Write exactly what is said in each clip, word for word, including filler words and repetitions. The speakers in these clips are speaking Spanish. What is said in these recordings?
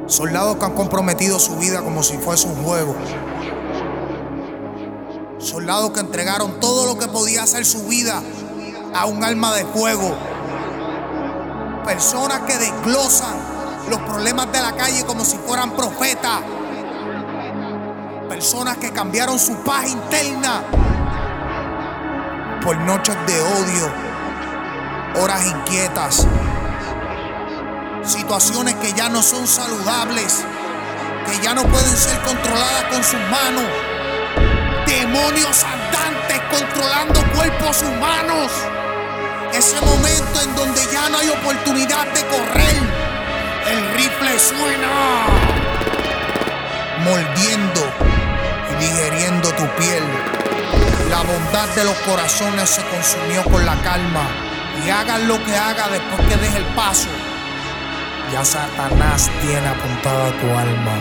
Soldados que han comprometido su vida como si fuese un juego. Soldados que entregaron todo lo que podía hacer su vida a un arma de fuego. Personas que desglosan los problemas de la calle como si fueran profetas. Personas que cambiaron su paz interna por noches de odio, horas inquietas, situaciones que ya no son saludables, que ya no pueden ser controladas con sus manos. Demonios andantes controlando cuerpos humanos. Ese momento en donde ya no hay oportunidad de correr. El rifle suena, mordiendo y digeriendo tu piel. La bondad de los corazones se consumió con la calma. Y hagan lo que haga después que deje el paso, ya Satanás tiene apuntada tu alma.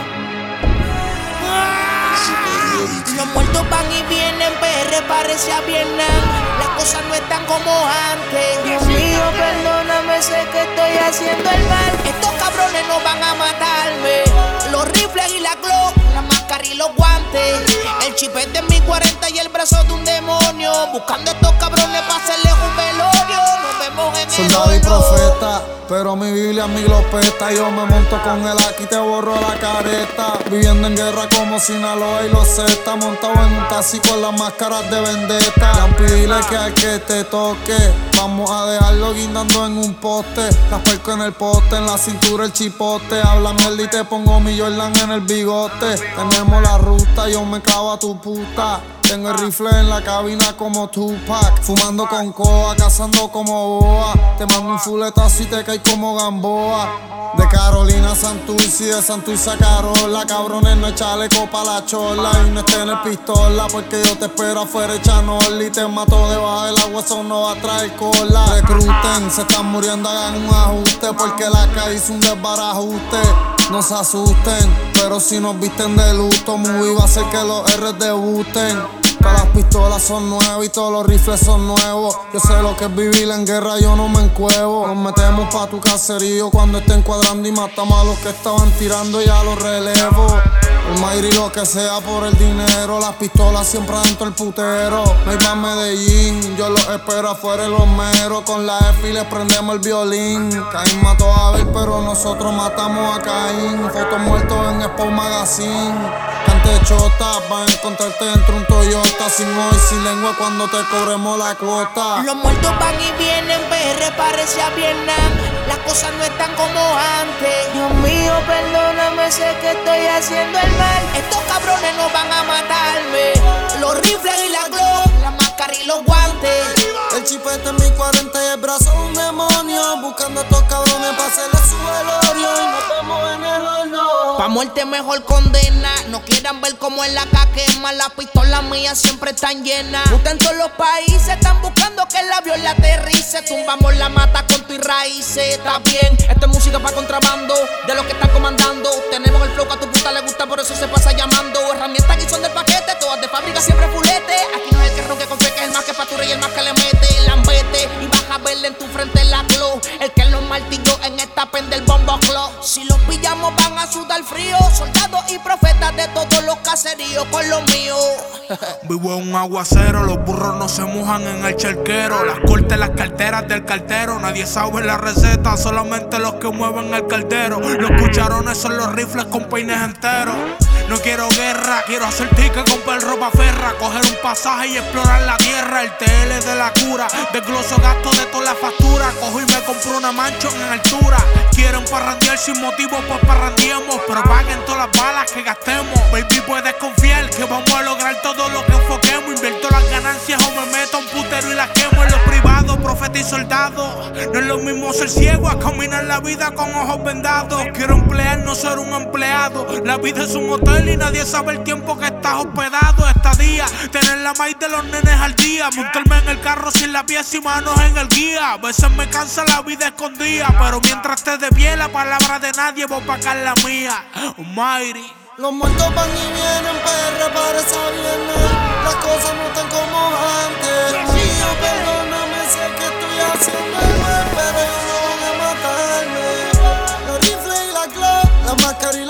Los muertos van y vienen, P R parece a Vietnam. Las cosas no están como antes. Dios mío, perdóname, sé que estoy haciendo el mal. Estos cabrones no van a matarme. Los rifles y la Glock, la máscara y los guantes. El chipete de mi cuarenta y el brazo de un demonio. Buscando a estos cabrones para hacerles un velorio. Nos vemos en el Soldado y horno. profeta, pero mi Biblia mi glopeta. Yo me monto con el aquí, te borro la careta. Viviendo en guerra como Sinaloa y los Z. Montado en un taxi con las máscaras de vendetta. Dile que al que te toque, vamos a dejarlo guindando en un poste. Las perco en el poste, en la cintura el chipote. Habla mierda y te pongo mi Jordan en el bigote. Tenemos la ruta, yo me clavo a tu puta. Tengo el rifle en la cabina como Tupac. Fumando con coa, cazando como boa. Te mando un fuletazo y te caes como Gamboa. De Carolina a Santurce y de Santurce a Carola. Cabrones, no es chaleco pa' la chola. Y no esté en el pistola porque yo te espero afuera echanol. Y te mato debajo del agua, eso no va a traer cola. Recluten, se están muriendo, hagan un ajuste. Porque la calle hizo un desbarajuste. No se asusten, pero si nos visten de luto, muy va a hacer que los R debuten. Todas las pistolas son nuevas y todos los rifles son nuevos. Yo sé lo que es vivir en guerra, yo no me encuevo. Nos metemos pa' tu caserío cuando estén cuadrando y matamos a los que estaban tirando, ya los relevo. El Mayri lo que sea por el dinero, las pistolas siempre adentro el putero. No hay pa' Medellín, yo los espero afuera en los meros. Con la F y les prendemos el violín. Caín mató a Abel, pero nosotros matamos a Caín. Fotos muertos en Expo Magazine. Cante chota, vas a encontrarte dentro un Toyota. Sin hoy, sin lengua cuando te cobremos la cuota. Los muertos van y vienen, P R parece a Vietnam. Las cosas no están como antes. Dios mío, perdóname, sé que estoy haciendo el mal. Estos cabrones no van a matarme. Los rifles y la Glock, la máscara y los guantes. El chipete en mi cuarenta y el brazo de un demonio. Buscando a estos cabrones para hacerle su velorio. Y nos vemos en el horno. Pa' muerte mejor condena. No quieran ver como en la caquema. Las pistolas mías siempre están llenas. Usted en todos los países están buscando que el avión la aterrice. Tumbamos la mata con tu y raíces. Está bien, esto es música pa' contrabando. De los que están comandando. Tenemos el flow que a tu puta le gusta, por eso se pasa llamando. Herramientas que son del paquete, todas de fábrica, siempre fulete. Aquí no es el que ronque con fe, que es el más que factura y el más que le mete. Lambete, y vas a verle en tu frente la glow. El que los martilló en esta pen del bombo club. Si los pillamos van a sudar frío. Soldados y profetas de todos los caseríos con los míos. Vivo en un aguacero, los burros no se mojan en el charquero. Las cortes, las carteras del cartero. Nadie sabe la receta, solamente los que mueven el caldero. Los cucharones son los rifles con peines enteros. No quiero guerra, quiero hacer ticket, comprar ropa ferra. Coger un pasaje y explorar la tierra. El T L de la cura, desgloso gasto de toda la factura. Cojo y me compro una mancho en altura. Quieren parrandear sin motivo, pues parrandeemos. Pero paguen todas las balas que gastemos. Baby, puedes confiar que vamos a lograr todo lo que enfoquemos. Invierto las ganancias o me meto a un putero y las quemo. En los privados, profeta y soldado. No es lo mismo ser ciego a caminar la vida con ojos vendados. Quiero emplear, no ser un empleado. La vida es un hotel y nadie sabe el tiempo que estás hospedado. Estadía, tener la maíz de los nenes al día. Montarme en el carro sin la pieza y manos en el guía. A veces me cansa la vida escondida, pero mientras esté de pie la palabra de nadie voy pa' acá la mía. Almighty. Los muertos van y vienen, P R parece a viernes. Las cosas no están como antes. Dios mío, perdóname, sé que estoy haciendo el mal, pero ellos no van a matarme. Los rifles y la Glock, la máscara y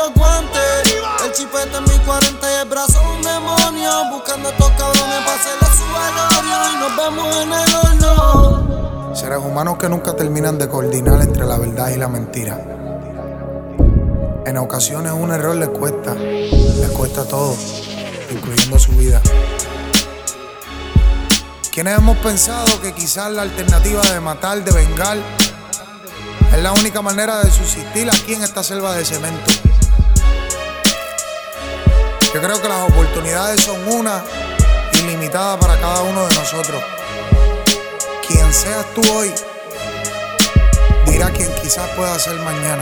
Seres humanos que nunca terminan de coordinar entre la verdad y la mentira. En ocasiones un error les cuesta, les cuesta todo, incluyendo su vida. Quienes hemos pensado que quizás la alternativa de matar, de vengar, es la única manera de subsistir aquí en esta selva de cemento. Yo creo que las oportunidades son una ilimitada para cada uno de nosotros. Quien seas tú hoy, dirá quien quizás pueda ser mañana.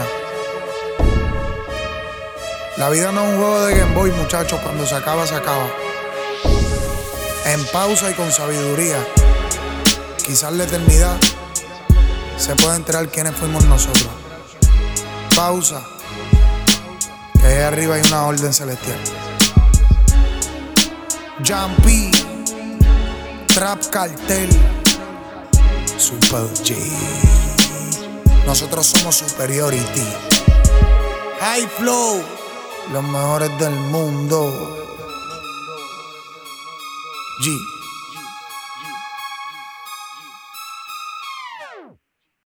La vida no es un juego de Game Boy, muchachos. Cuando se acaba, se acaba. En pausa y con sabiduría, quizás la eternidad se puede enterar quiénes fuimos nosotros. Pausa, que ahí arriba hay una orden celestial. Jumpy, Trap Cartel, Super G. Nosotros somos Superiority. High Flow, los mejores del mundo. G.